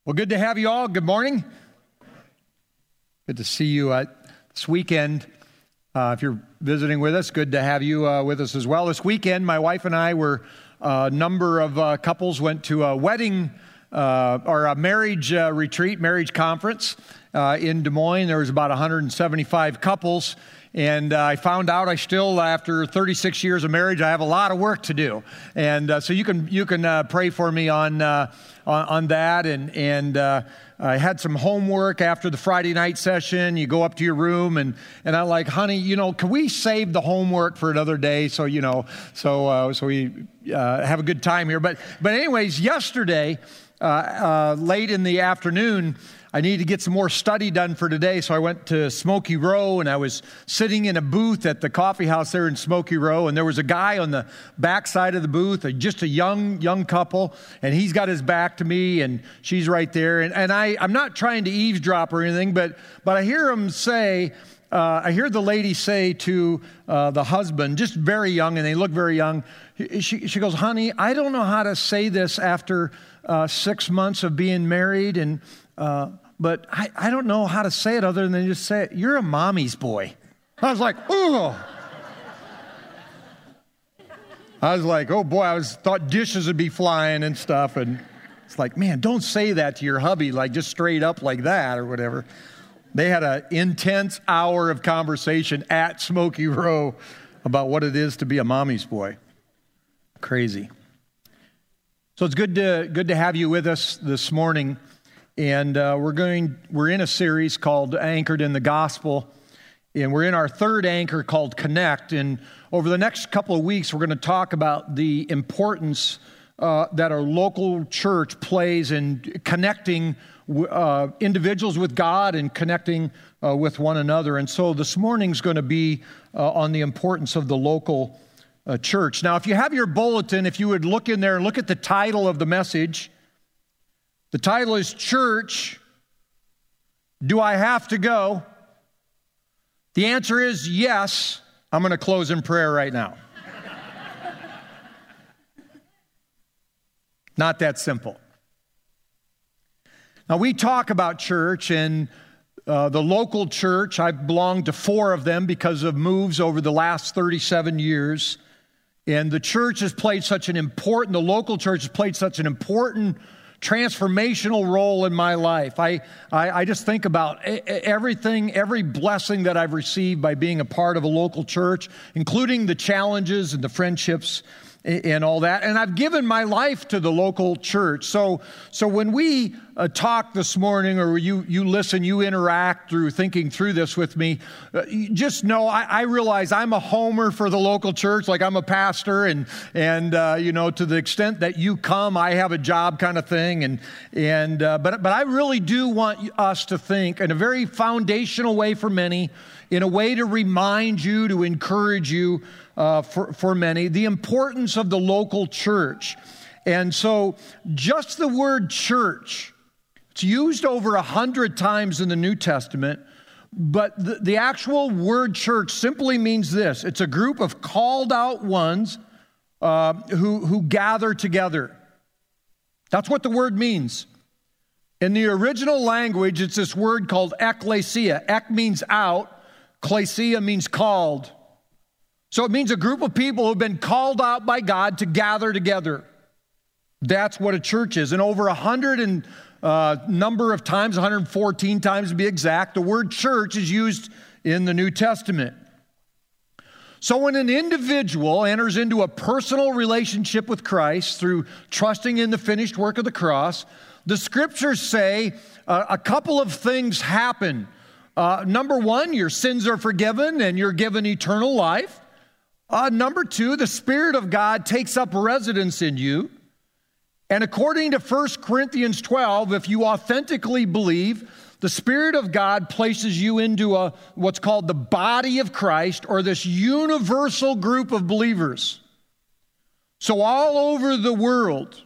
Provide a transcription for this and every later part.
Well, good to have you all. Good morning. Good to see you this weekend. If you're visiting with us, good to have you with us as well. This weekend, my wife and I were a number of couples went to a wedding or a marriage retreat, marriage conference in Des Moines. There was about 175 couples. And I found out I still, after 36 years of marriage, I have a lot of work to do. And so you can pray for me on that. And I had some homework after the Friday night session. You go up to your room, and I'm like, honey, can we save the homework for another day? So we have a good time here. But anyways, yesterday, late in the afternoon, I needed to get some more study done for today, so I went to Smoky Row, and I was sitting in a booth at the coffee house there in Smoky Row, and there was a guy on the back side of the booth, just a young couple, and he's got his back to me, and she's right there, and I'm not trying to eavesdrop or anything, but I hear him say, I hear the lady say to the husband, just very young, and they look very young, she goes, honey, I don't know how to say this after 6 months of being married, and but I don't know how to say it other than just say it. You're a mommy's boy. I was like, ooh. I was like, oh boy, thought dishes would be flying and stuff. And it's like, man, don't say that to your hubby, like just straight up like that or whatever. They had an intense hour of conversation at Smoky Row about what it is to be a mommy's boy. Crazy. So it's good to have you with us this morning. And we're in a series called Anchored in the Gospel, and we're in our third anchor called Connect. And over the next couple of weeks, we're going to talk about the importance that our local church plays in connecting individuals with God and connecting with one another. And so this morning's going to be on the importance of the local church. Now, if you have your bulletin, if you would look in there and look at the title of the message. The title is Church, Do I Have to Go? The answer is yes. I'm going to close in prayer right now. Not that simple. Now, we talk about church, and the local church, I've belonged to 4 of them because of moves over the last 37 years. And the church has played the local church has played such an important transformational role in my life. I just think about everything, every blessing that I've received by being a part of a local church, including the challenges and the friendships and all that. And I've given my life to the local church. So when we talk this morning, or you listen, you interact through thinking through this with me, just know I realize I'm a homer for the local church, like I'm a pastor, and to the extent that you come, I have a job kind of thing, but I really do want us to think in a very foundational way for many, in a way to remind you, to encourage you for many, the importance of the local church. And so just the word church, it's used over 100 times in the New Testament, but the actual word church simply means this. It's a group of called out ones who gather together. That's what the word means. In the original language, it's this word called ekklesia. Ek means out. Klesia means called. So it means a group of people who've been called out by God to gather together. That's what a church is. And over 100 number of times, 114 times to be exact, the word church is used in the New Testament. So when an individual enters into a personal relationship with Christ through trusting in the finished work of the cross, the scriptures say a couple of things happen. Number one, your sins are forgiven and you're given eternal life. Number two, the Spirit of God takes up residence in you. And according to 1 Corinthians 12, if you authentically believe, the Spirit of God places you into what's called the body of Christ, or this universal group of believers. So all over the world,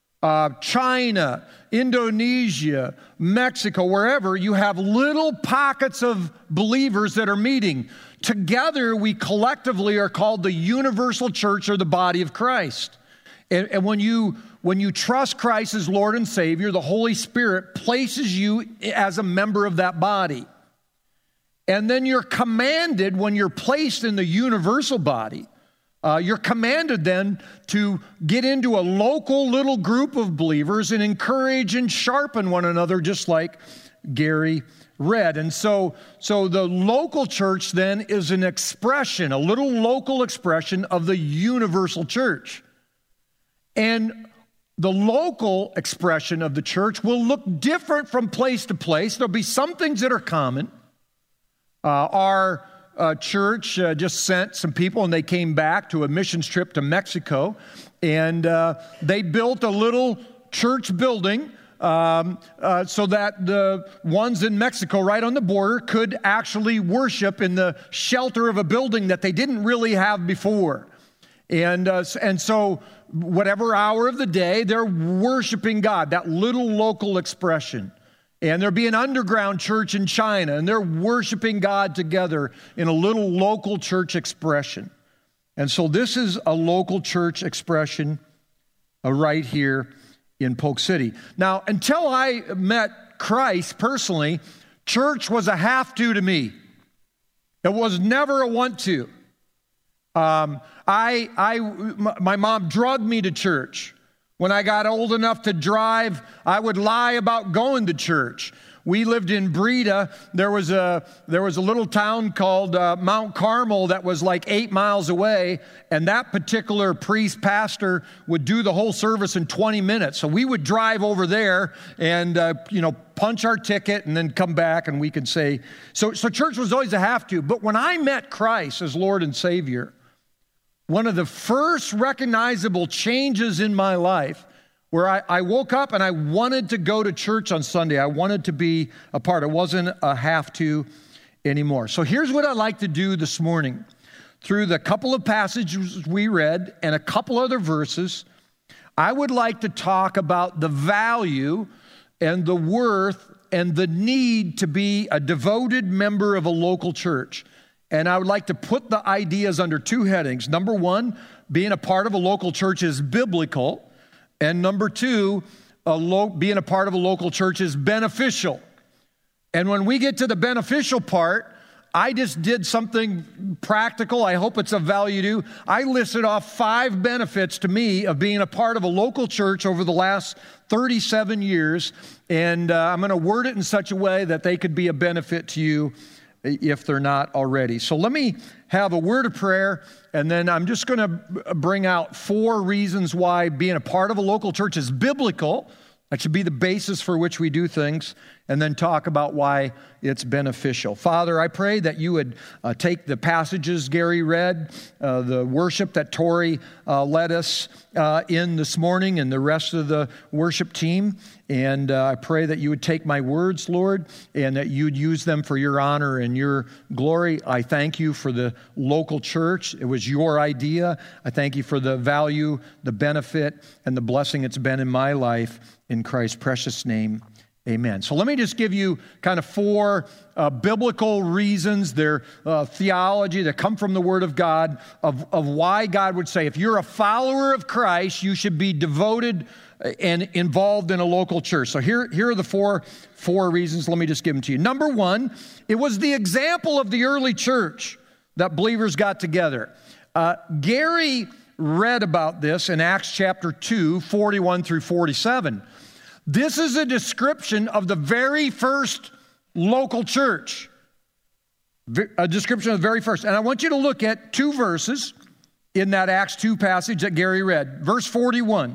China, Indonesia, Mexico, wherever, you have little pockets of believers that are meeting. Together, we collectively are called the universal church, or the body of Christ. And when you when you trust Christ as Lord and Savior, the Holy Spirit places you as a member of that body. And then you're commanded, when you're placed in the universal body, you're commanded then to get into a local little group of believers and encourage and sharpen one another, just like Gary read. And so the local church then is an expression, a little local expression of the universal church. And the local expression of the church will look different from place to place. There'll be some things that are common. Our church just sent some people, and they came back to a missions trip to Mexico, and they built a little church building so that the ones in Mexico right on the border could actually worship in the shelter of a building that they didn't really have before. And so whatever hour of the day, they're worshiping God, that little local expression. And there'll be an underground church in China, and they're worshiping God together in a little local church expression. And so this is a local church expression right here in Polk City. Now, until I met Christ personally, church was a have-to me. It was never a want-to. My mom drugged me to church. When I got old enough to drive, I would lie about going to church. We lived in Breda. There was a little town called Mount Carmel that was like 8 miles away, and that particular pastor would do the whole service in 20 minutes. So we would drive over there and punch our ticket and then come back, and we could say, so church was always a have-to. But when I met Christ as Lord and Savior, one of the first recognizable changes in my life, where I woke up and I wanted to go to church on Sunday. I wanted to be a part. It wasn't a have-to anymore. So here's what I'd like to do this morning. Through the couple of passages we read and a couple other verses, I would like to talk about the value and the worth and the need to be a devoted member of a local church. And I would like to put the ideas under two headings. Number one, being a part of a local church is biblical. And number two, being a part of a local church is beneficial. And when we get to the beneficial part, I just did something practical. I hope it's of value to you. I listed off 5 benefits to me of being a part of a local church over the last 37 years. And I'm going to word it in such a way that they could be a benefit to you if they're not already. So let me have a word of prayer, and then I'm just going to bring out 4 reasons why being a part of a local church is biblical. That should be the basis for which we do things, and then talk about why it's beneficial. Father, I pray that you would take the passages Gary read, the worship that Tori led us in this morning, and the rest of the worship team, and I pray that you would take my words, Lord, and that you'd use them for your honor and your glory. I thank you for the local church. It was your idea. I thank you for the value, the benefit, and the blessing it's been in my life. In Christ's precious name, amen. So let me just give you kind of 4 biblical reasons, they're theology that come from the Word of God, of why God would say, if you're a follower of Christ, you should be devoted and involved in a local church. So here are the four reasons. Let me just give them to you. Number 1, it was the example of the early church that believers got together. Gary read about this in Acts chapter 2, 41 through 47. This is a description of the very first local church. A description of the very first. And I want you to look at 2 verses in that Acts 2 passage that Gary read. Verse 41.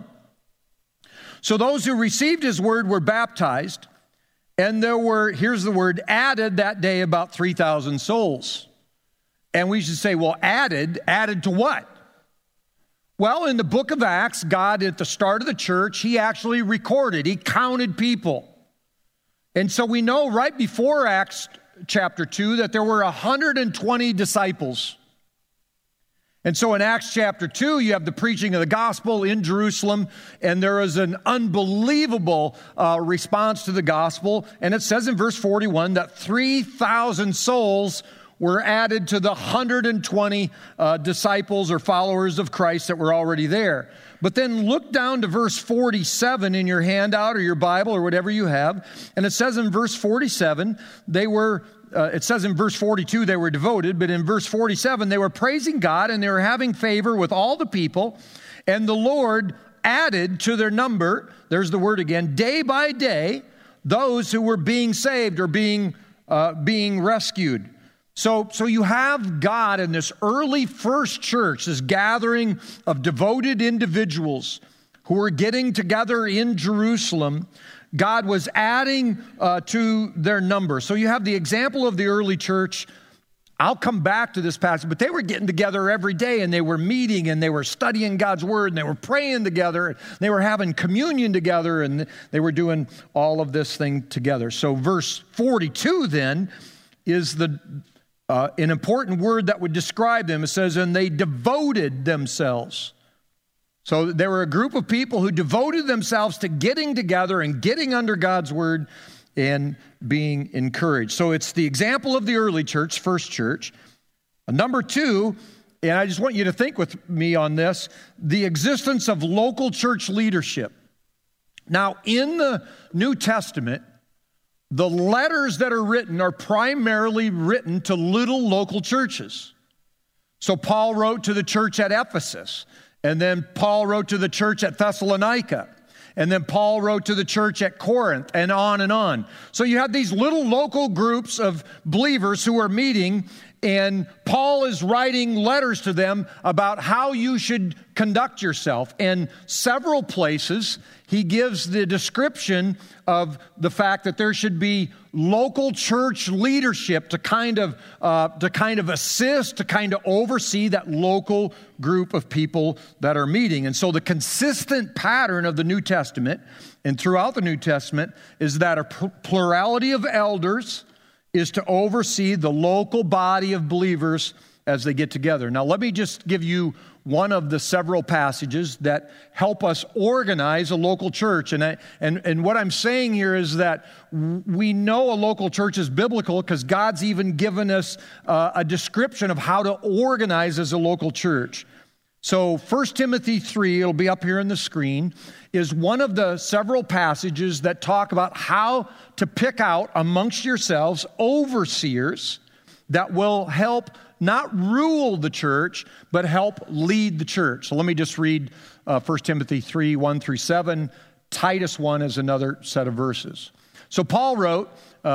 So those who received his word were baptized, and there were, here's the word, added that day about 3,000 souls. And we should say, well, added to what? Well, in the book of Acts, God, at the start of the church, he actually recorded, he counted people. And so we know right before Acts chapter 2 that there were 120 disciples. And so in Acts chapter 2, you have the preaching of the gospel in Jerusalem, and there is an unbelievable response to the gospel. And it says in verse 41 that 3,000 souls were added to the 120 disciples or followers of Christ that were already there. But then look down to verse 47 in your handout or your Bible or whatever you have, and it says in verse 47, it says in verse 42 they were devoted, but in verse 47 they were praising God and they were having favor with all the people, and the Lord added to their number, there's the word again, day by day, those who were being saved or being rescued. So you have God in this early first church, this gathering of devoted individuals who were getting together in Jerusalem. God was adding to their number. So you have the example of the early church. I'll come back to this passage, but they were getting together every day and they were meeting and they were studying God's word and they were praying together. And they were having communion together and they were doing all of this thing together. So verse 42 then is an important word that would describe them. It says, and they devoted themselves. So there were a group of people who devoted themselves to getting together and getting under God's word and being encouraged. So it's the example of the early church, first church. Number two, and I just want you to think with me on this, the existence of local church leadership. Now, in the New Testament, the letters that are written are primarily written to little local churches. So Paul wrote to the church at Ephesus, and then Paul wrote to the church at Thessalonica. And then Paul wrote to the church at Corinth, and on and on. So you have these little local groups of believers who are meeting, and Paul is writing letters to them about how you should conduct yourself. And several places, he gives the description of the fact that there should be local church leadership to kind of assist, to kind of oversee that local group of people that are meeting. And so the consistent pattern of the New Testament and throughout the New Testament is that a plurality of elders is to oversee the local body of believers as they get together. Now, let me just give you one of the several passages that help us organize a local church. And what I'm saying here is that we know a local church is biblical because God's even given us a description of how to organize as a local church. So 1 Timothy 3, it'll be up here on the screen, is one of the several passages that talk about how to pick out amongst yourselves overseers that will help not rule the church, but help lead the church. So let me just read 1 Timothy 3, 1 through 7. Titus 1 is another set of verses. So Paul wrote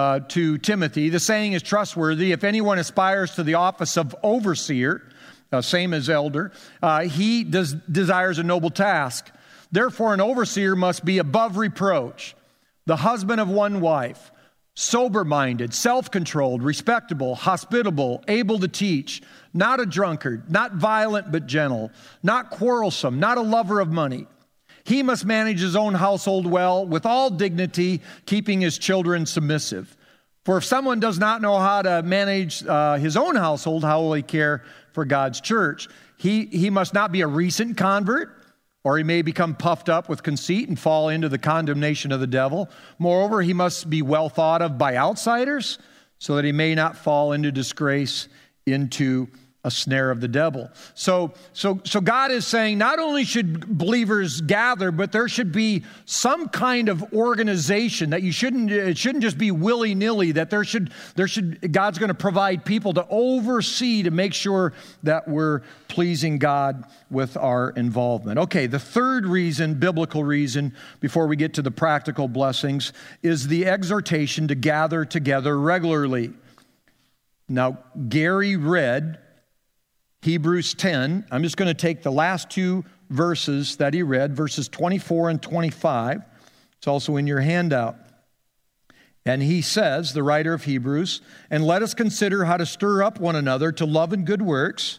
to Timothy, the saying is trustworthy, if anyone aspires to the office of overseer, same as elder, he desires a noble task. Therefore, an overseer must be above reproach, the husband of one wife, sober-minded, self-controlled, respectable, hospitable, able to teach, not a drunkard, not violent but gentle, not quarrelsome, not a lover of money. He must manage his own household well, with all dignity, keeping his children submissive. For if someone does not know how to manage his own household, how will he care for God's church? He must not be a recent convert, or he may become puffed up with conceit and fall into the condemnation of the devil. Moreover, he must be well thought of by outsiders, so that he may not fall into disgrace, into a snare of the devil. So God is saying not only should believers gather, but there should be some kind of organization that it shouldn't just be willy-nilly, that God's going to provide people to oversee, to make sure that we're pleasing God with our involvement. Okay, the third reason, biblical reason, before we get to the practical blessings, is the exhortation to gather together regularly. Now, Gary read Hebrews 10. I'm just going to take the last two verses that he read, verses 24 and 25. It's also in your handout. And he says, the writer of Hebrews, and let us consider how to stir up one another to love and good works,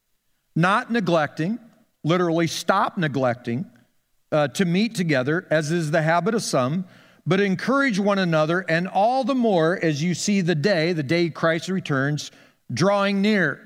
not neglecting, literally stop neglecting, to meet together, as is the habit of some, but encourage one another, and all the more as you see the day Christ returns, drawing near.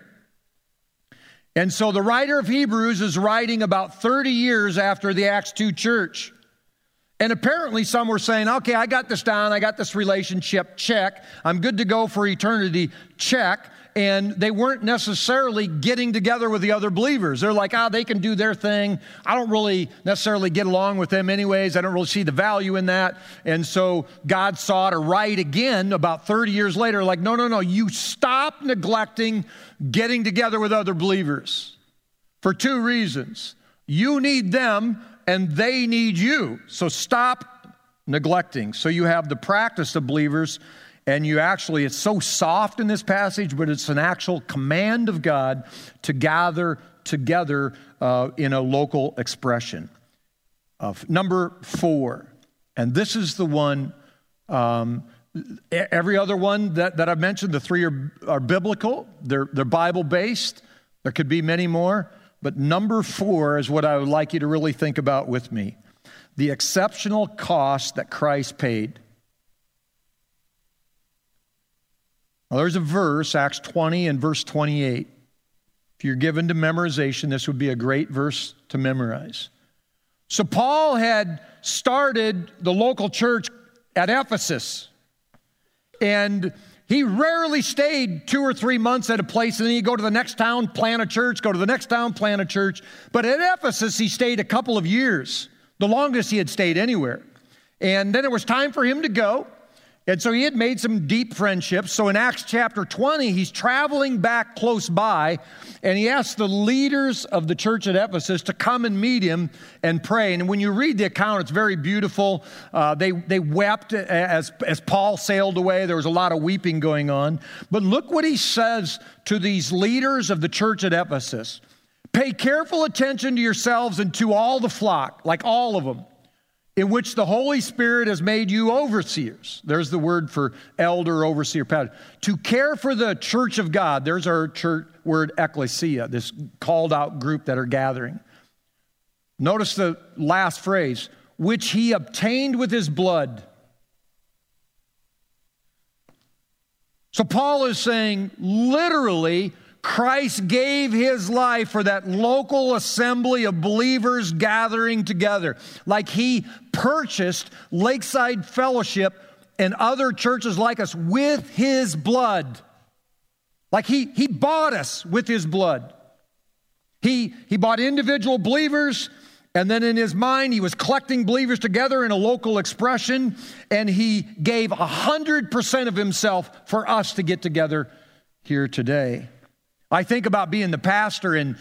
And so the writer of Hebrews is writing about 30 years after the Acts 2 church. And apparently some were saying, okay, I got this down, I got this relationship, check. I'm good to go for eternity, check. And they weren't necessarily getting together with the other believers. They're like, they can do their thing. I don't really necessarily get along with them anyways. I don't really see the value in that. And so God saw it right again about 30 years later, like, no, you stop neglecting getting together with other believers for two reasons. You need them and they need you. So stop neglecting. So you have the practice of believers. And it's so soft in this passage, but it's an actual command of God to gather together in a local expression. Number 4, and this is the one, every other one that I've mentioned, the 3 are biblical, they're Bible-based. There could be many more, but number 4 is what I would like you to really think about with me. The exceptional cost that Christ paid. Well, there's a verse, Acts 20 and verse 28. If you're given to memorization, this would be a great verse to memorize. So Paul had started the local church at Ephesus, and he rarely stayed 2 or 3 months at a place, and then he'd go to the next town, plant a church, go to the next town, plant a church. But at Ephesus, he stayed a couple of years, the longest he had stayed anywhere. And then it was time for him to go. And so he had made some deep friendships. So in Acts chapter 20, he's traveling back close by, and he asked the leaders of the church at Ephesus to come and meet him and pray. And when you read the account, it's very beautiful. They wept as Paul sailed away. There was a lot of weeping going on. But look what he says to these leaders of the church at Ephesus. Pay careful attention to yourselves and to all the flock, like all of them, in which the Holy Spirit has made you overseers. There's the word for elder, overseer, pastor. To care for the church of God. There's our church word ecclesia, this called out group that are gathering. Notice the last phrase, which he obtained with his blood. So Paul is saying, literally, Christ gave his life for that local assembly of believers gathering together. Like he purchased Lakeside Fellowship and other churches like us with his blood. Like he bought us with his blood. He bought individual believers, and then in his mind, he was collecting believers together in a local expression, and he gave 100% of himself for us to get together here today. I think about being the pastor, and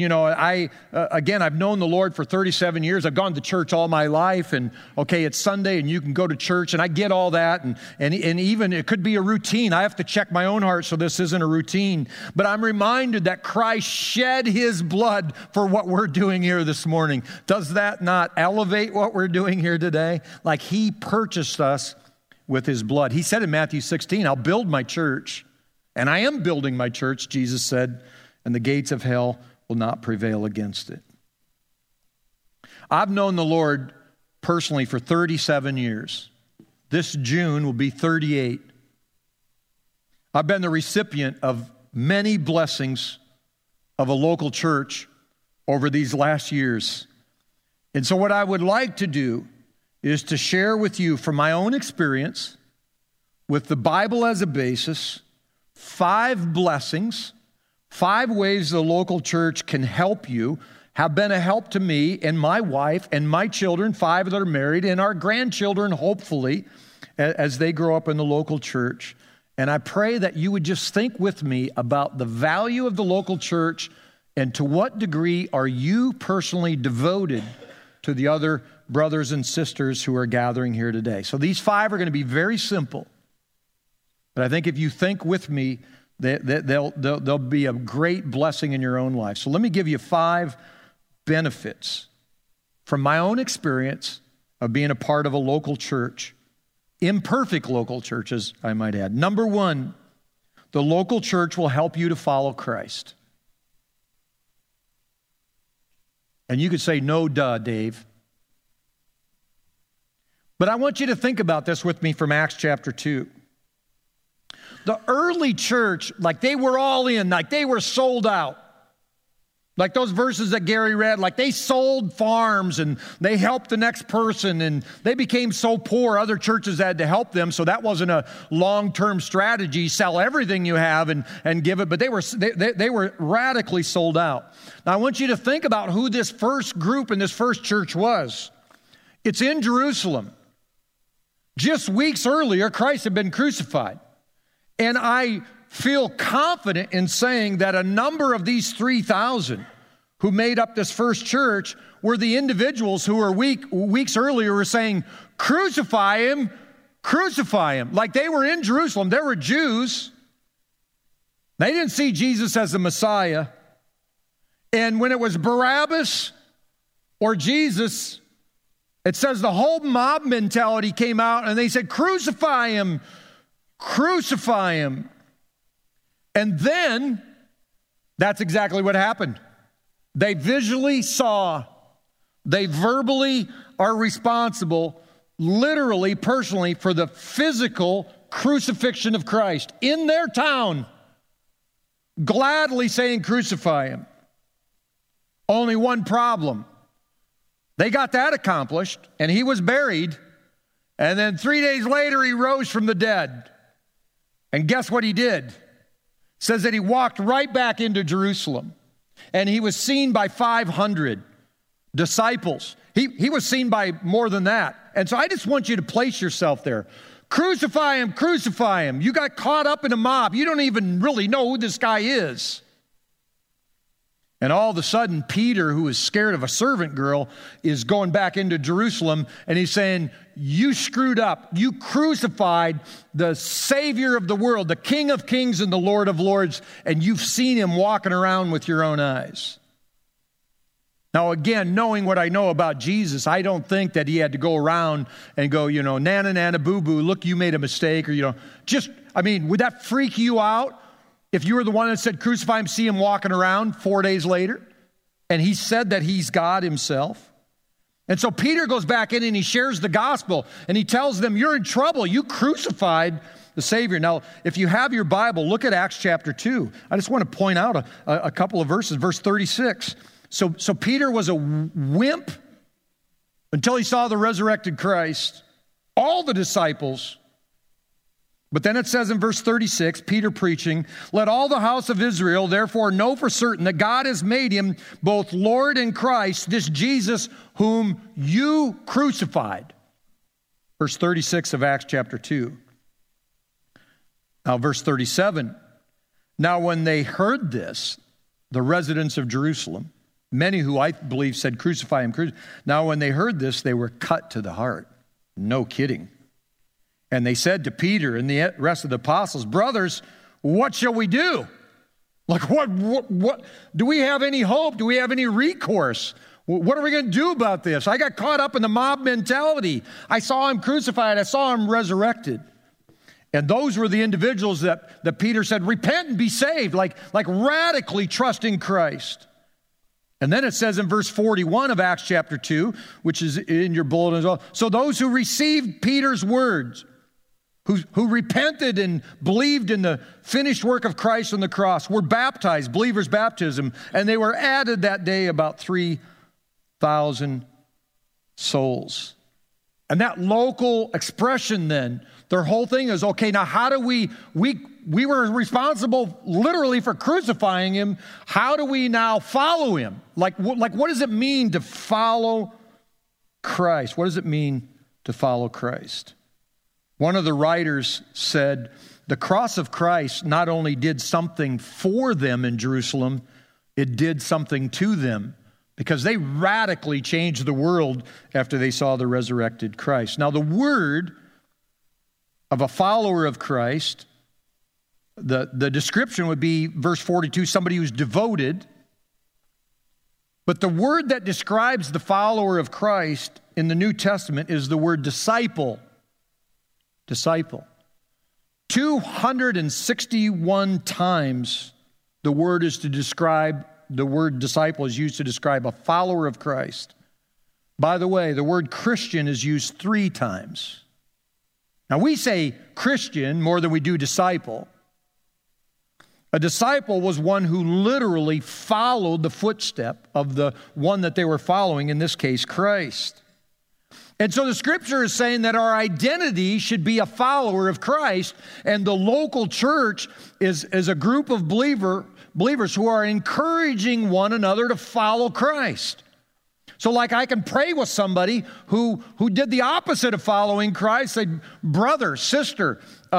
I've known the Lord for 37 years. I've gone to church all my life, and okay, it's Sunday, and you can go to church, and I get all that, and even it could be a routine. I have to check my own heart, so this isn't a routine. But I'm reminded that Christ shed his blood for what we're doing here this morning. Does that not elevate what we're doing here today? Like he purchased us with his blood. He said in Matthew 16, I'll build my church. And I am building my church, Jesus said, and the gates of hell will not prevail against it. I've known the Lord personally for 37 years. This June will be 38. I've been the recipient of many blessings of a local church over these last years. And so what I would like to do is to share with you from my own experience, with the Bible as a basis, 5 blessings, 5 ways the local church can help you, have been a help to me and my wife and my children, 5 that are married, and our grandchildren, hopefully, as they grow up in the local church. And I pray that you would just think with me about the value of the local church and to what degree are you personally devoted to the other brothers and sisters who are gathering here today. So these 5 are going to be very simple. But I think if you think with me, they'll be a great blessing in your own life. So let me give you 5 benefits from my own experience of being a part of a local church, imperfect local churches, I might add. Number 1, the local church will help you to follow Christ. And you could say, no, duh, Dave. But I want you to think about this with me from Acts chapter 2. The early church, like they were all in, like they were sold out. Like those verses that Gary read, like they sold farms and they helped the next person and they became so poor, other churches had to help them. So that wasn't a long-term strategy, sell everything you have and give it. But they were radically sold out. Now I want you to think about who this first group in this first church was. It's in Jerusalem. Just weeks earlier, Christ had been crucified. And I feel confident in saying that a number of these 3,000 who made up this first church were the individuals who were weeks earlier were saying, crucify him, crucify him. Like they were in Jerusalem. They were Jews. They didn't see Jesus as the Messiah. And when it was Barabbas or Jesus, it says the whole mob mentality came out and they said, crucify him, crucify him. And then that's exactly what happened. They visually saw, they verbally are responsible, literally, personally, for the physical crucifixion of Christ in their town, gladly saying, crucify him. Only one problem. They got that accomplished, and he was buried, and then 3 days later he rose from the dead. And guess what he did? It says that he walked right back into Jerusalem, and he was seen by 500 disciples. He was seen by more than that. And so I just want you to place yourself there. Crucify him, crucify him. You got caught up in a mob. You don't even really know who this guy is. And all of a sudden, Peter, who is scared of a servant girl, is going back into Jerusalem, and he's saying, you screwed up. You crucified the Savior of the world, the King of kings and the Lord of lords, and you've seen him walking around with your own eyes. Now, again, knowing what I know about Jesus, I don't think that he had to go around and go, nana, nana, boo-boo, look, you made a mistake, or, would that freak you out? If you were the one that said, crucify him, see him walking around 4 days later, and he said that he's God himself. And so Peter goes back in and he shares the gospel, and he tells them, you're in trouble. You crucified the Savior. Now, if you have your Bible, look at Acts chapter 2. I just want to point out a couple of verses. Verse 36. So Peter was a wimp until he saw the resurrected Christ. All the disciples. But then it says in verse 36, Peter preaching, let all the house of Israel therefore know for certain that God has made him both Lord and Christ, this Jesus whom you crucified. Verse 36 of Acts chapter 2. Now verse 37. Now when they heard this, the residents of Jerusalem, many who I believe said, crucify him. Now when they heard this, they were cut to the heart. No kidding. And they said to Peter and the rest of the apostles, brothers, what shall we do? Like, what? Do we have any hope? Do we have any recourse? What are we going to do about this? I got caught up in the mob mentality. I saw him crucified. I saw him resurrected. And those were the individuals that Peter said, repent and be saved, like radically trusting Christ. And then it says in verse 41 of Acts chapter 2, which is in your bulletin as well, so those who received Peter's words, who repented and believed in the finished work of Christ on the cross, were baptized, believers' baptism, and they were added that day about 3,000 souls. And that local expression then, their whole thing is, okay, now how do we were responsible literally for crucifying him. How do we now follow him? Like what does it mean to follow Christ? What does it mean to follow Christ? One of the writers said, the cross of Christ not only did something for them in Jerusalem, it did something to them because they radically changed the world after they saw the resurrected Christ. Now, the word of a follower of Christ, the description would be, verse 42, somebody who's devoted. But the word that describes the follower of Christ in the New Testament is the word disciple. Disciple. 261 times the word disciple is used to describe a follower of Christ. By the way, the word Christian is used 3 times. Now we say Christian more than we do disciple. A disciple was one who literally followed the footstep of the one that they were following, in this case, Christ. And so the scripture is saying that our identity should be a follower of Christ, and the local church is a group of believers who are encouraging one another to follow Christ. So like I can pray with somebody who did the opposite of following Christ, say, brother, sister,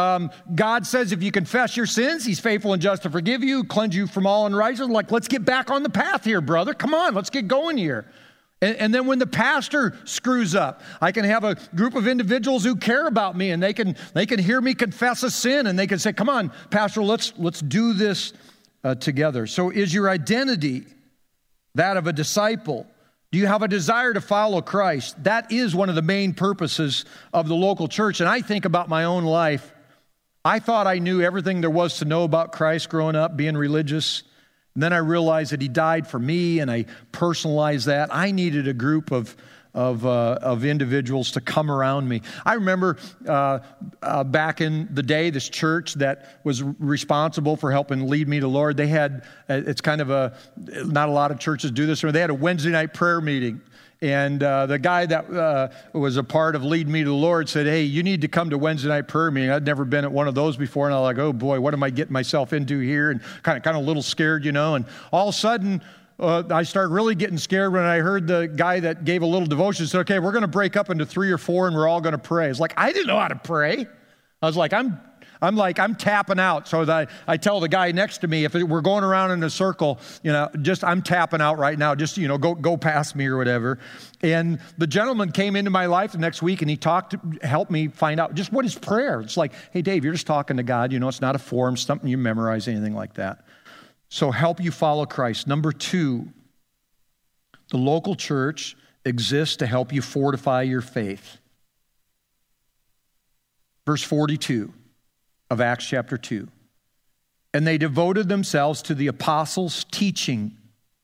God says if you confess your sins, he's faithful and just to forgive you, cleanse you from all unrighteousness. Like, let's get back on the path here, brother. Come on, let's get going here. And then when the pastor screws up, I can have a group of individuals who care about me, and they can hear me confess a sin, and they can say, come on, pastor, let's do this together. So is your identity that of a disciple? Do you have a desire to follow Christ? That is one of the main purposes of the local church. And I think about my own life. I thought I knew everything there was to know about Christ growing up, being religious. And then I realized that he died for me, and I personalized that. I needed a group of individuals to come around me. I remember back in the day, this church that was responsible for helping lead me to the Lord, they had, it's kind of not a lot of churches do this, they had a Wednesday night prayer meeting. And the guy that was a part of Lead Me to the Lord said, hey, you need to come to Wednesday night prayer meeting. I'd never been at one of those before. And I was like, oh boy, what am I getting myself into here? And kind of a little scared, And all of a sudden, I started really getting scared when I heard the guy that gave a little devotion said, okay, we're going to break up into 3 or 4 and we're all going to pray. It's like, I didn't know how to pray. I was like, I'm tapping out. So that I tell the guy next to me, if we're going around in a circle, I'm tapping out right now. Just, go past me or whatever. And the gentleman came into my life the next week, and he helped me find out just what is prayer. It's like, hey, Dave, you're just talking to God. It's not a form, something you memorize, anything like that. So help you follow Christ. Number 2, the local church exists to help you fortify your faith. Verse 42 of Acts chapter 2. And they devoted themselves to the apostles' teaching.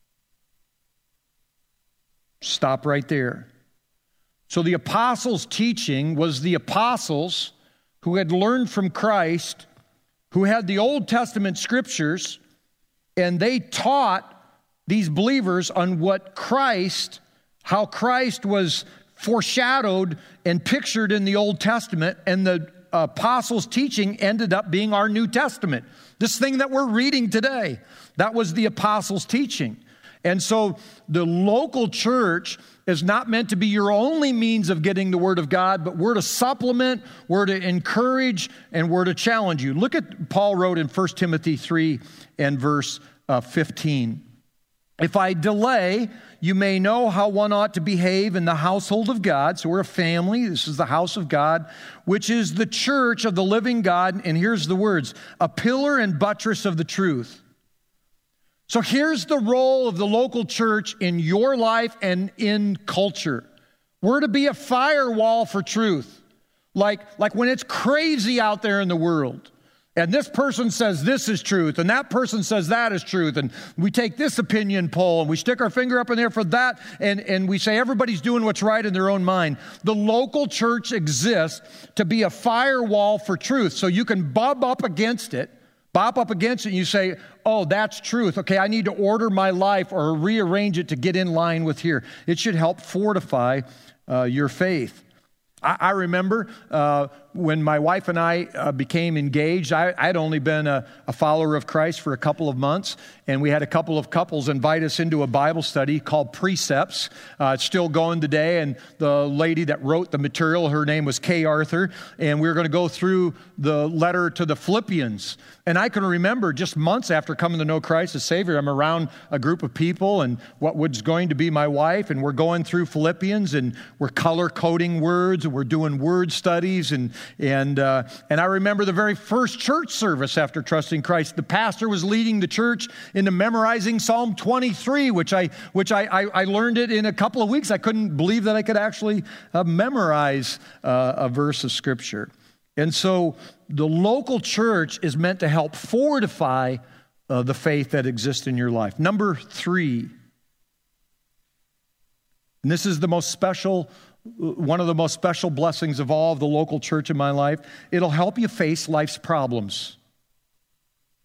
Stop right there. So the apostles' teaching was the apostles who had learned from Christ, who had the Old Testament scriptures, and they taught these believers on how Christ was foreshadowed and pictured in the Old Testament, and the apostles' teaching ended up being our New Testament. This thing that we're reading today, that was the apostles' teaching. And so the local church is not meant to be your only means of getting the Word of God, but we're to supplement, we're to encourage, and we're to challenge you. Look at Paul wrote in 1 Timothy 3 and verse 15. If I delay, you may know how one ought to behave in the household of God. So we're a family. This is the house of God, which is the church of the living God. And here's the words, a pillar and buttress of the truth. So here's the role of the local church in your life and in culture. We're to be a firewall for truth. Like when it's crazy out there in the world, and this person says this is truth, and that person says that is truth, and we take this opinion poll, and we stick our finger up in there for that, and we say everybody's doing what's right in their own mind. The local church exists to be a firewall for truth, so you can bop up against it, and you say, oh, that's truth. Okay, I need to order my life or rearrange it to get in line with here. It should help fortify your faith. I remember when my wife and I became engaged, I'd only been a follower of Christ for a couple of months, and we had a couple of couples invite us into a Bible study called Precepts. It's still going today, and the lady that wrote the material, her name was Kay Arthur, and we were going to go through the letter to the Philippians. And I can remember just months after coming to know Christ as Savior, I'm around a group of people and what was going to be my wife, and we're going through Philippians, and we're color-coding words, and we're doing word studies, and I remember the very first church service after trusting Christ. The pastor was leading the church into memorizing Psalm 23, which I learned it in a couple of weeks. I couldn't believe that I could actually memorize a verse of Scripture. And so the local church is meant to help fortify the faith that exists in your life. Number 3, and this is one of the most special blessings of all of the local church in my life. It'll help you face life's problems.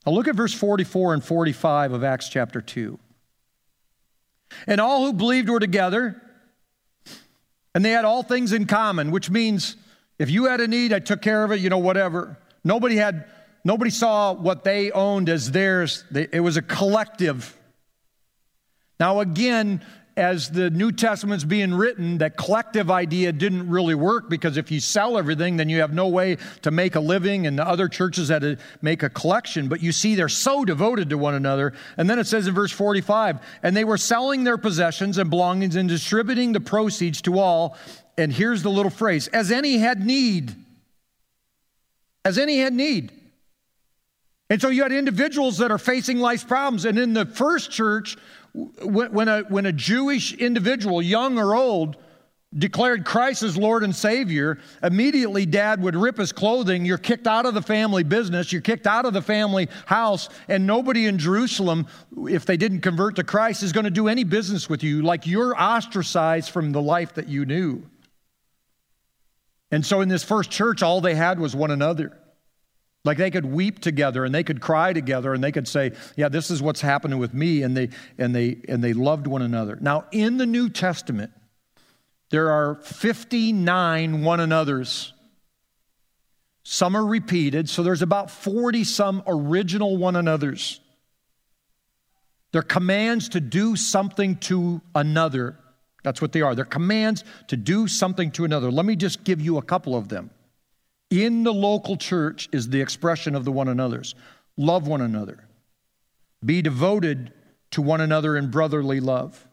Now look at verse 44 and 45 of Acts chapter 2. And all who believed were together, and they had all things in common, which means if you had a need, I took care of it, whatever. Nobody saw what they owned as theirs. It was a collective. Now again, as the New Testament's being written, that collective idea didn't really work, because if you sell everything, then you have no way to make a living, and the other churches had to make a collection. But you see, they're so devoted to one another. And then it says in verse 45, and they were selling their possessions and belongings and distributing the proceeds to all. And here's the little phrase, as any had need. As any had need. And so you had individuals that are facing life's problems. And in the first church, when a Jewish individual, young or old, declared Christ as Lord and Savior, immediately dad would rip his clothing. You're kicked out of the family business. You're kicked out of the family house. And nobody in Jerusalem, if they didn't convert to Christ, is going to do any business with you. Like, you're ostracized from the life that you knew. And so in this first church, all they had was one another. Like, they could weep together and they could cry together and they could say, yeah, this is what's happening with me. And they loved one another. Now, in the New Testament, there are 59 one another's. Some are repeated, so there's about 40 some original one another's. They're commands to do something to another. That's what they are. They're commands to do something to another. Let me just give you a couple of them. In the local church is the expression of the one another's. Love one another. Be devoted to one another in brotherly love.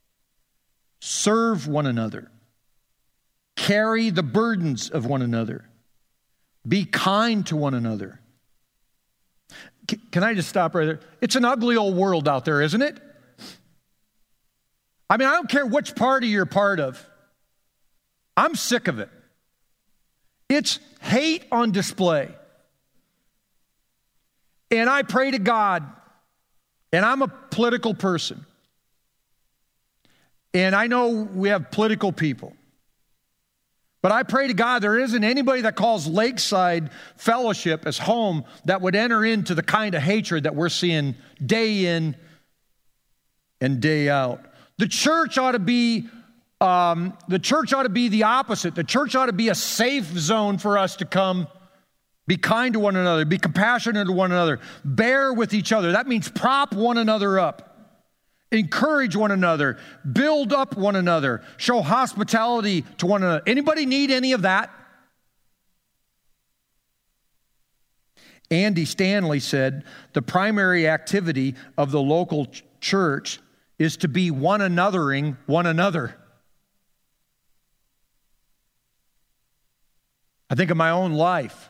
Serve one another. Carry the burdens of one another. Be kind to one another. Can I just stop right there? It's an ugly old world out there, isn't it? I mean, I don't care which party you're part of. I'm sick of it. It's hate on display. And I pray to God, and I'm a political person, and I know we have political people, but I pray to God there isn't anybody that calls Lakeside Fellowship as home that would enter into the kind of hatred that we're seeing day in and day out. The church ought to be the opposite. The church ought to be a safe zone for us to come, be kind to one another, be compassionate to one another, bear with each other. That means prop one another up, encourage one another, build up one another, show hospitality to one another. Anybody need any of that? Andy Stanley said, the primary activity of the local church is to be one anothering one another. I think of my own life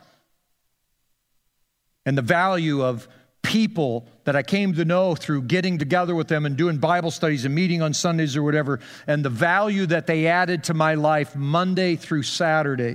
and the value of people that I came to know through getting together with them and doing Bible studies and meeting on Sundays or whatever, and the value that they added to my life Monday through Saturday.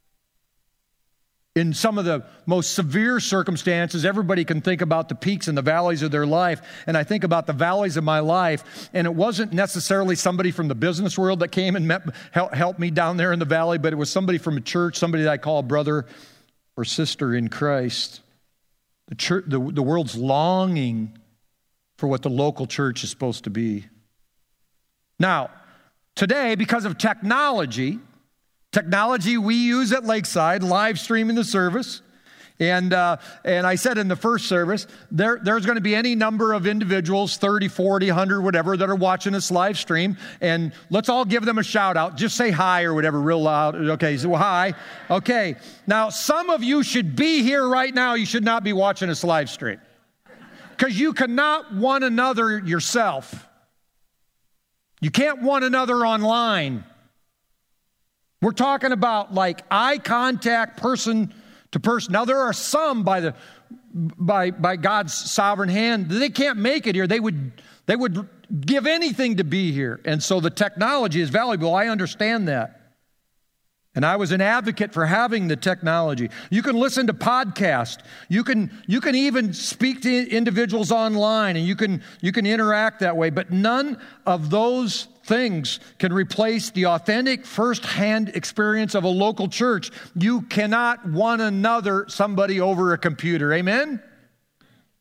In some of the most severe circumstances, everybody can think about the peaks and the valleys of their life. And I think about the valleys of my life. And it wasn't necessarily somebody from the business world that came and helped me down there in the valley, but it was somebody from a church, somebody that I call a brother or sister in Christ. The church, the world's longing for what the local church is supposed to be. Now, today, because of technology we use at Lakeside, live streaming the service. And I said in the first service, there's going to be any number of individuals, 30, 40, 100, whatever, that are watching this live stream. And let's all give them a shout out. Just say hi or whatever real loud. Okay, so hi. Okay. Now, some of you should be here right now. You should not be watching this live stream, because you cannot one another yourself. You can't one another online. We're talking about like eye contact, person to person. Now, there are some by God's sovereign hand, they can't make it here. They would give anything to be here. And so the technology is valuable. I understand that. And I was an advocate for having the technology. You can listen to podcasts. You can even speak to individuals online, and you can interact that way. But none of those things can replace the authentic first-hand experience of a local church. You cannot one another somebody over a computer. Amen?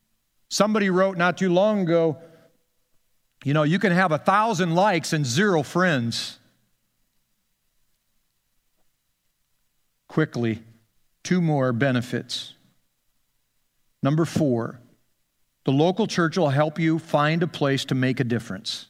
Somebody wrote not too long ago, you can have 1,000 likes and 0 friends. Quickly, 2 more benefits. Number 4, the local church will help you find a place to make a difference.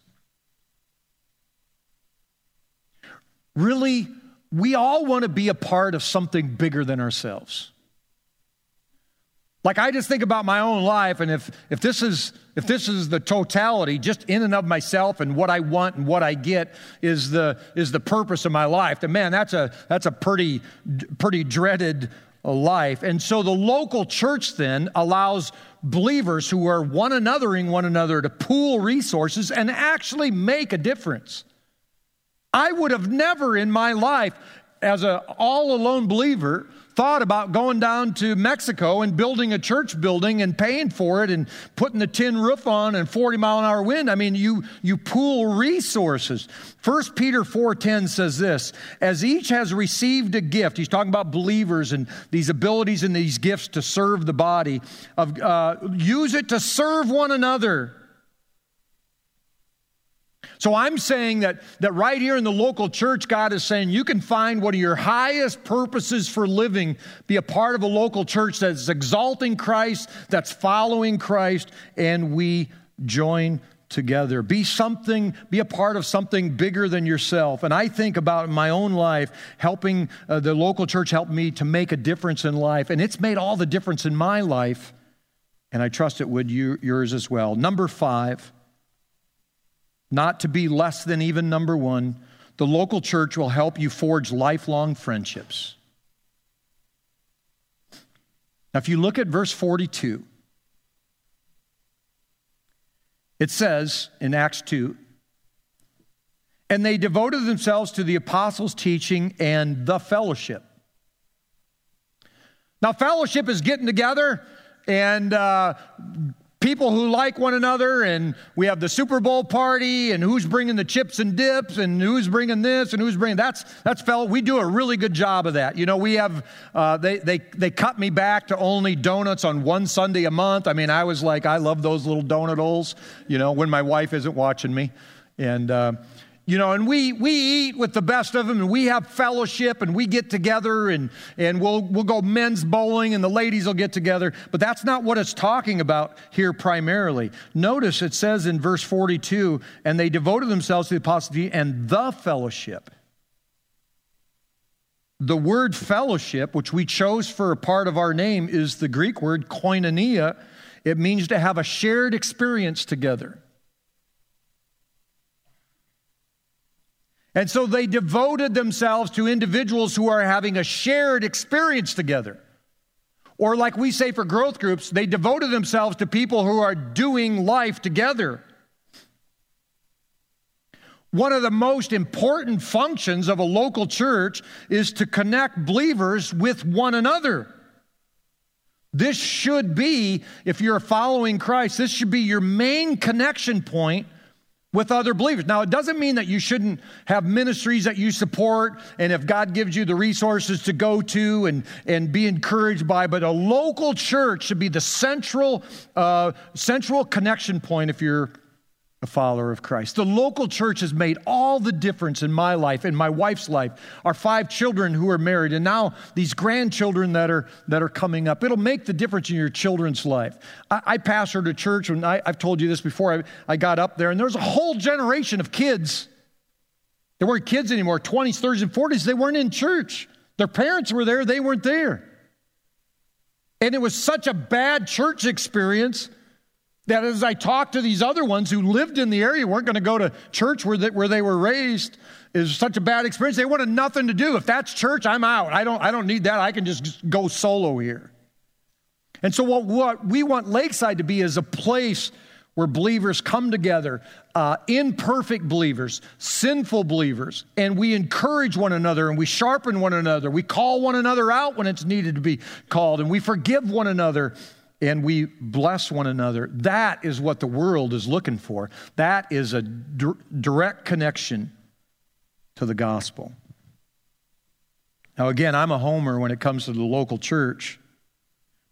Really, we all want to be a part of something bigger than ourselves. Like, I just think about my own life, and if this is the totality, just in and of myself and what I want and what I get is the purpose of my life, then man, that's a pretty dreaded life. And so the local church then allows believers who are one another to pool resources and actually make a difference. I would have never in my life, as an all-alone believer, thought about going down to Mexico and building a church building and paying for it and putting the tin roof on and 40-mile-an-hour wind. I mean, you pool resources. 1 Peter 4:10 says this, as each has received a gift, he's talking about believers and these abilities and these gifts to serve the body, use it to serve one another. So I'm saying that right here in the local church, God is saying you can find one of your highest purposes for living, be a part of a local church that's exalting Christ, that's following Christ, and we join together. Be a part of something bigger than yourself. And I think about my own life, helping the local church help me to make a difference in life. And it's made all the difference in my life, and I trust it would yours as well. Number 5. Not to be less than even number 1, the local church will help you forge lifelong friendships. Now, if you look at verse 42, it says in Acts 2, and they devoted themselves to the apostles' teaching and the fellowship. Now, fellowship is getting together and people who like one another, and we have the Super Bowl party, and who's bringing the chips and dips, and who's bringing this, and who's bringing that's we do a really good job of that. We have they cut me back to only donuts on one Sunday a month. I mean, I was like, I love those little donut holes, when my wife isn't watching me, and and we eat with the best of them, and we have fellowship, and we get together, and we'll go men's bowling, and the ladies will get together. But that's not what it's talking about here primarily. Notice it says in verse 42, and they devoted themselves to the apostleship and the fellowship. The word fellowship, which we chose for a part of our name, is the Greek word koinonia. It means to have a shared experience together. And so they devoted themselves to individuals who are having a shared experience together. Or like we say for growth groups, they devoted themselves to people who are doing life together. One of the most important functions of a local church is to connect believers with one another. This should be, if you're following Christ, this should be your main connection point with other believers. Now, it doesn't mean that you shouldn't have ministries that you support, and if God gives you the resources to go to and be encouraged by, but a local church should be the central connection point if you're a follower of Christ. The local church has made all the difference in my life, in my wife's life, our 5 children who are married, and now these grandchildren that are coming up. It'll make the difference in your children's life. I pastored a church, and I've told you this before. I got up there, and there was a whole generation of kids. They weren't kids anymore, 20s, 30s, and 40s. They weren't in church. Their parents were there. They weren't there. And it was such a bad church experience that as I talked to these other ones who lived in the area, weren't going to go to church where they were raised, is such a bad experience. They wanted nothing to do. If that's church, I'm out. I don't need that. I can just go solo here. And so what we want Lakeside to be is a place where believers come together, imperfect believers, sinful believers, and we encourage one another and we sharpen one another. We call one another out when it's needed to be called, and we forgive one another. And we bless one another. That is what the world is looking for. That is a direct connection to the gospel. Now again, I'm a homer when it comes to the local church,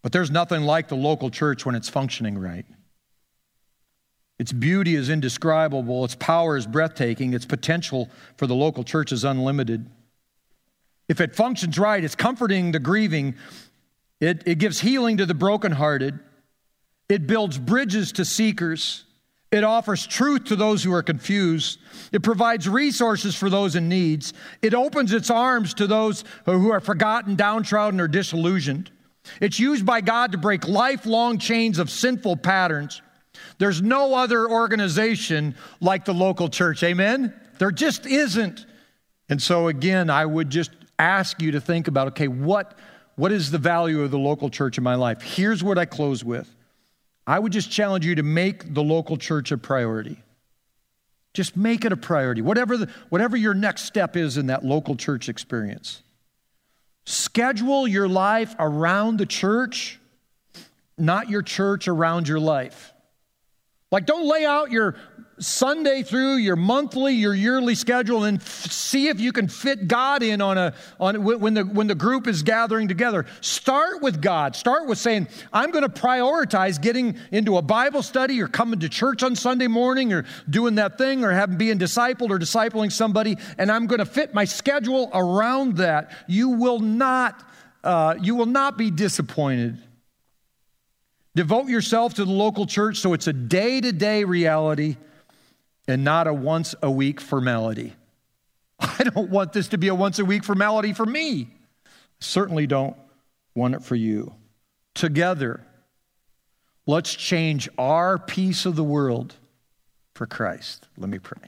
But there's nothing like the local church when it's functioning right. Its beauty is indescribable. Its power is breathtaking. Its potential for the local church is unlimited. If it functions right, it's comforting the grieving. It gives healing to the brokenhearted. It builds bridges to seekers. It offers truth to those who are confused. It provides resources for those in need. It opens its arms to those who are forgotten, downtrodden, or disillusioned. It's used by God to break lifelong chains of sinful patterns. There's no other organization like the local church. Amen? There just isn't. And so again, I would just ask you to think about, okay, what is the value of the local church in my life? Here's what I close with. I would just challenge you to make the local church a priority. Just make it a priority. Whatever your next step is in that local church experience. Schedule your life around the church, not your church around your life. Like, don't lay out your Sunday through your monthly, your yearly schedule and see if you can fit God in on when the group is gathering together. Start with God. Start with saying, I'm going to prioritize getting into a Bible study or coming to church on Sunday morning or doing that thing or being discipled or discipling somebody, and I'm going to fit my schedule around that. You will not be disappointed. Devote yourself to the local church so it's a day-to-day reality and not a once-a-week formality. I don't want this to be a once-a-week formality for me. Certainly don't want it for you. Together, let's change our piece of the world for Christ. Let me pray.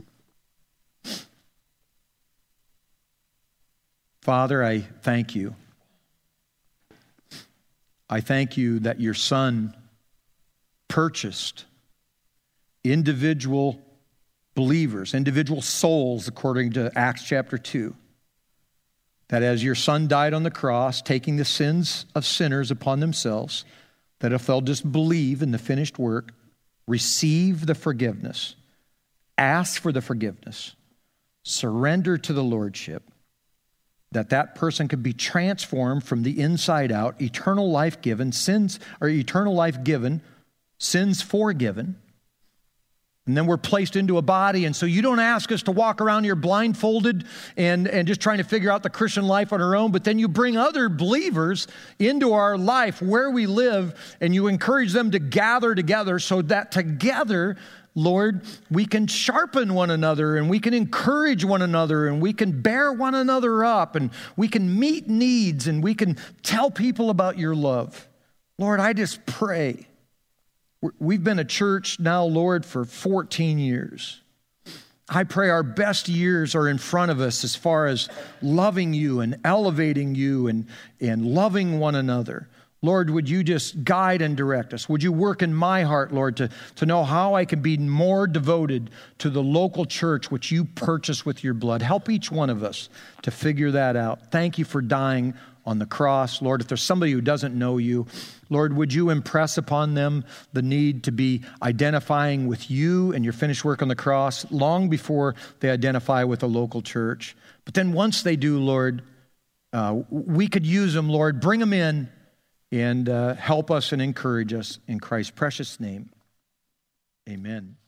Father, I thank you. I thank you that your Son purchased individual believers, individual souls, according to Acts chapter 2. That as your Son died on the cross, taking the sins of sinners upon themselves, that if they'll just believe in the finished work, receive the forgiveness, ask for the forgiveness, surrender to the Lordship, that person could be transformed from the inside out, eternal life given, sins forgiven. And then we're placed into a body. And so you don't ask us to walk around here blindfolded and just trying to figure out the Christian life on our own, but then you bring other believers into our life where we live, and you encourage them to gather together so that together, Lord, we can sharpen one another and we can encourage one another and we can bear one another up and we can meet needs and we can tell people about your love. Lord, I just pray. We've been a church now, Lord, for 14 years. I pray our best years are in front of us as far as loving you and elevating you and loving one another. Lord, would you just guide and direct us? Would you work in my heart, Lord, to know how I can be more devoted to the local church which you purchased with your blood? Help each one of us to figure that out. Thank you for dying on the cross. Lord, if there's somebody who doesn't know you, Lord, would you impress upon them the need to be identifying with you and your finished work on the cross long before they identify with a local church. But then once they do, Lord, we could use them, Lord. Bring them in and help us and encourage us in Christ's precious name. Amen.